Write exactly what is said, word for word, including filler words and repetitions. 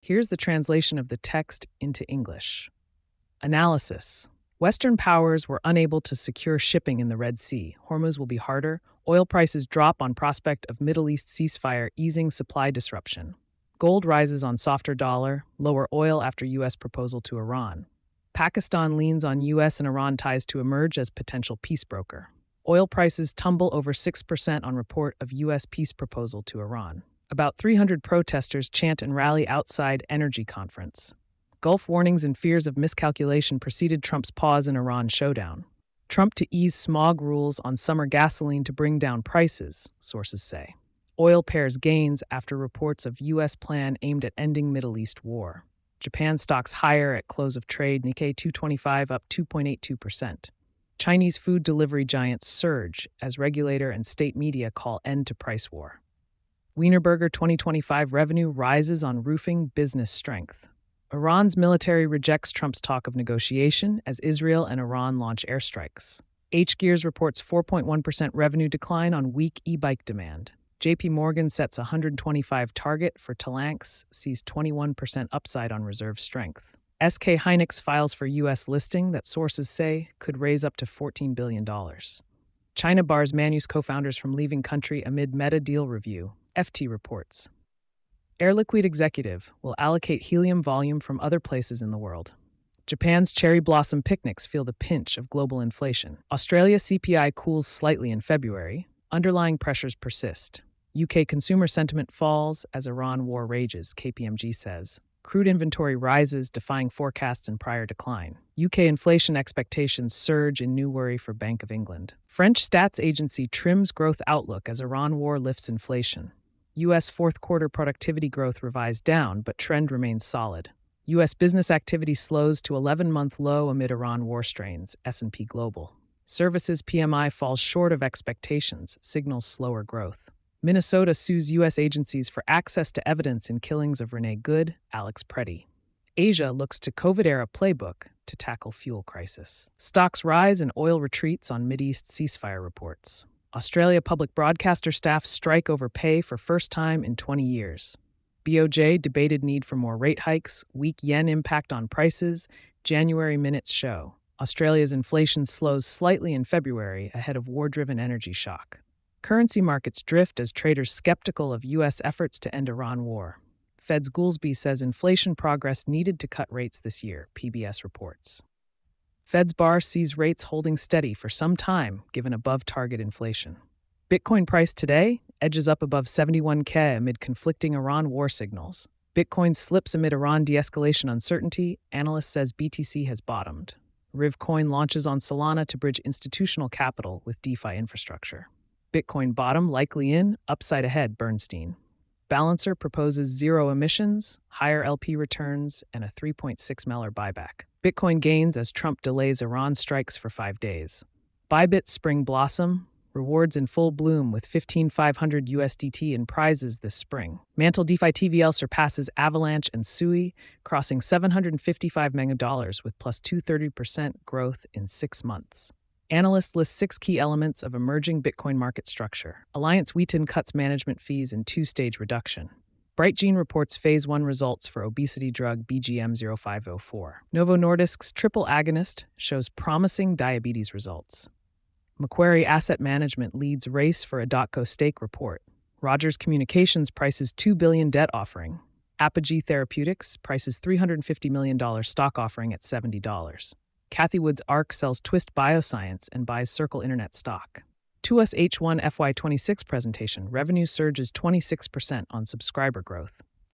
Here's the translation of the text into English. Analysis. Western powers were unable to secure shipping in the Red Sea. Hormuz will be harder. Oil prices drop on prospect of Middle East ceasefire easing supply disruption. Gold rises on softer dollar. Lower oil after U S proposal to Iran. Pakistan leans on U S and Iran ties to emerge as potential peace broker. Oil prices tumble over six percent on report of U S peace proposal to Iran. About three hundred protesters chant and rally outside energy conference. Gulf warnings and fears of miscalculation preceded Trump's pause in Iran showdown. Trump to ease smog rules on summer gasoline to bring down prices, sources say. Oil pairs gains after reports of U S plan aimed at ending Middle East war. Japan stocks higher at close of trade, Nikkei two twenty-five up two point eight two percent. Chinese food delivery giants surge as regulator and state media call end to price war. Wienerberger twenty twenty-five revenue rises on roofing business strength. Iran's military rejects Trump's talk of negotiation as Israel and Iran launch airstrikes. H. Gears reports four point one percent revenue decline on weak e-bike demand. J P Morgan sets a one hundred twenty-five target for Talanx, sees twenty-one percent upside on reserve strength. S K Hynix files for U S listing that sources say could raise up to fourteen billion dollars. China bars Manus co-founders from leaving country amid Meta deal review, F T reports. Air Liquide executive will allocate helium volume from other places in the world. Japan's cherry blossom picnics feel the pinch of global inflation. Australia C P I cools slightly in February. Underlying pressures persist. U K consumer sentiment falls as Iran war rages, K P M G says. Crude inventory rises, defying forecasts and prior decline. U K inflation expectations surge in new worry for Bank of England. French stats agency trims growth outlook as Iran war lifts inflation. U S fourth quarter productivity growth revised down, but trend remains solid. U S business activity slows to eleven-month low amid Iran war strains, S and P Global. Services P M I falls short of expectations, signals slower growth. Minnesota sues U S agencies for access to evidence in killings of Renee Good, Alex Preddy. Asia looks to COVID-era playbook to tackle fuel crisis. Stocks rise and oil retreats on Mideast ceasefire reports. Australia public broadcaster staff strike over pay for first time in twenty years. B O J debated need for more rate hikes, weak yen impact on prices, January minutes show. Australia's inflation slows slightly in February ahead of war-driven energy shock. Currency markets drift as traders skeptical of U S efforts to end Iran war. Fed's Goolsbee says inflation progress needed to cut rates this year, P B S reports. Fed's bar sees rates holding steady for some time given above-target inflation. Bitcoin price today edges up above seventy-one K amid conflicting Iran war signals. Bitcoin slips amid Iran de-escalation uncertainty. Analyst says B T C has bottomed. Rivcoin launches on Solana to bridge institutional capital with DeFi infrastructure. Bitcoin bottom likely in, upside ahead, Bernstein. Balancer proposes zero emissions, higher L P returns, and a three point six million dollars buyback. Bitcoin gains as Trump delays Iran strikes for five days. Bybit spring blossom, rewards in full bloom with fifteen thousand five hundred U S D T in prizes this spring. Mantle DeFi T V L surpasses Avalanche and Sui, crossing seven hundred fifty-five million dollars with plus two hundred thirty percent growth in six months. Analysts list six key elements of emerging Bitcoin market structure. Alliance Wheaton cuts management fees in two-stage reduction. BrightGene reports phase one results for obesity drug B G M zero five zero four. Novo Nordisk's triple agonist shows promising diabetes results. Macquarie Asset Management leads race for a Dotco stake report. Rogers Communications prices two billion dollars debt offering. Apogee Therapeutics prices three hundred fifty million dollars stock offering at seventy dollars. Cathie Wood's ARK sells Twist Bioscience and buys Circle Internet stock. two S H one F Y twenty-six presentation, revenue surges twenty-six percent on subscriber growth.